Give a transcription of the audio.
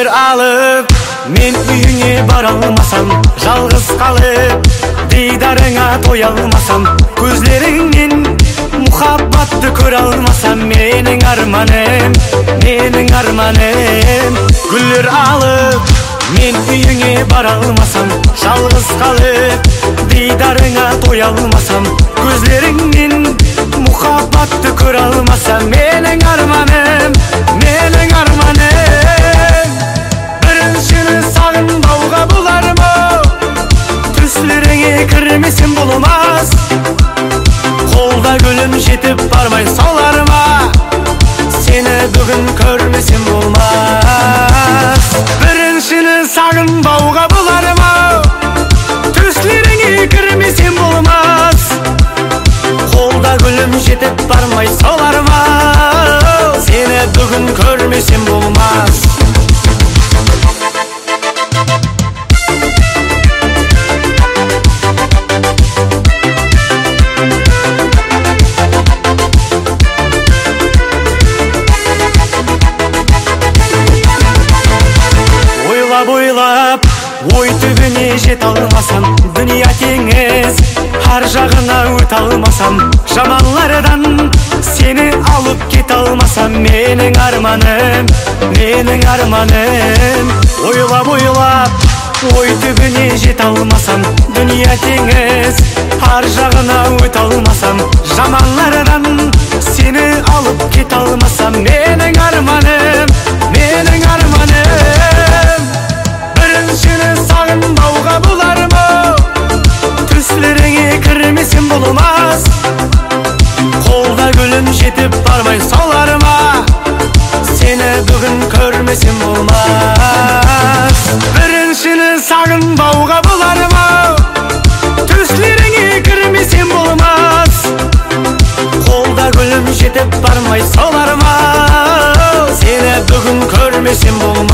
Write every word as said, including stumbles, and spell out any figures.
Gülür alıp men uyuңe bara almasam, жалгыз калып дидарыңа тоя алмасам, көзлеріңнен мухаббатты көрө алмасам, менің арманым, менің арманым. Gülür alıp men uyuңе bara almasam, жалгыз калып дидарыңа тоя алмасам, көзлеріңнен мухаббатты көрө алмасам, менің арманым, менің арманым. Біріншіні сағынбауға болармы, түслеріңе кірмесем болмас, қолда гүлім жетіп бармай солар ма, сені бүгін көрмесем болмас. Біріншіні сағынбауға болармы, түслеріңе кірмесем болмас, қолда гүлім жетіп бармай солар ма, сені бүгін көрмесем болмас. Ойлап, ой түбіне жете алмасам, дүния теңіз, ар жағына өте алмасам, жаманлардан сені алып кете алмасам, менің арманым, менің арманым. Ойлап, ойлап, ой түбіне жете алмасам, дүния теңіз, ар жағына өте алмасам, жаманлардан сені алып кете алмасам, менің арманым, менің арманым. Біріншіні сағынбауға болармы, түслеріңе кірмесем болмас, қолда гүлім жетіп бармай солар ма, сені бүгін көрмесем болмас. Біріншіні сағынбауға болармы, түслеріңе кірмесем болмас, қолда гүлім жетіп бармай солар ма, сені бүгін көрмесем болмас.